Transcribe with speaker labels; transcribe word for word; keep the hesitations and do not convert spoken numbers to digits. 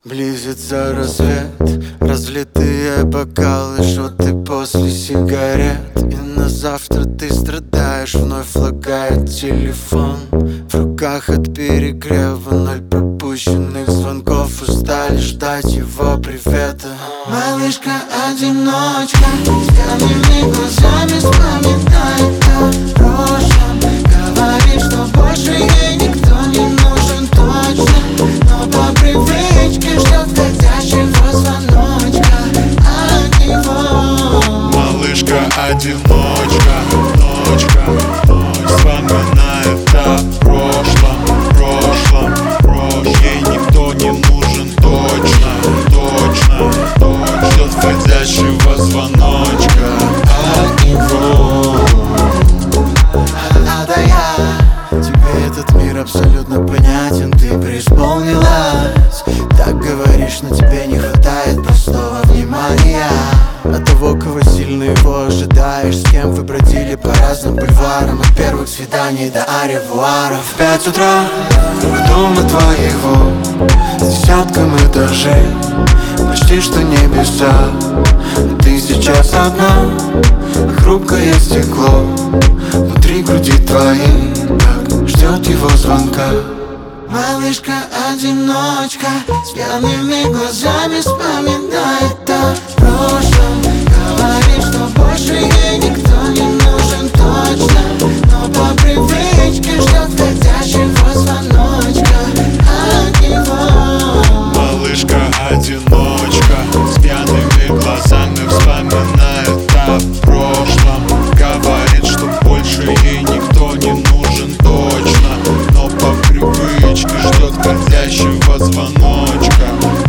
Speaker 1: Близится рассвет, разлитые бокалы, шоты после сигарет. И на завтра ты страдаешь, вновь лагает телефон. В руках от перегрева ноль пропущенных звонков. Устали ждать его привета. Малышка-одиночка с пьяными глазами вспоминает о прошлом. Говорит, что больше ей никто не нужен точно, но по привычке ждет входящего звоночка от него.
Speaker 2: Малышка-одиночка, ночка, ночь, вспоминает о прошлом, прошлом, прошлом. Ей никто не нужен точно, точно, точно. Ждет входящего звоночка от него.
Speaker 1: А да я, тебе этот мир абсолютно понятен. Ты преисполнилась, так говоришь, но тебе не хватает простого внимания. От того, кого сильно его ожидаешь, с кем вы бродили по разным бульварам, от первых свиданий до аревуаров. В пять утра у дома твоего с десятком этажей, почти что небеса. Ты сейчас одна, хрупкое стекло внутри груди твоей, так ждет его звонка. Малышка-одиночка с пьяными глазами вспоминает о прошлом. Говорит, что больше ей никто не нужен точно, но по привычке ждет входящего звоночка от него.
Speaker 2: Малышка-одиночка с пьяными глазами вспоминает о прошлом. Говорит, что больше ей никто не нужен точно, но по привычке ждет входящего звоночка.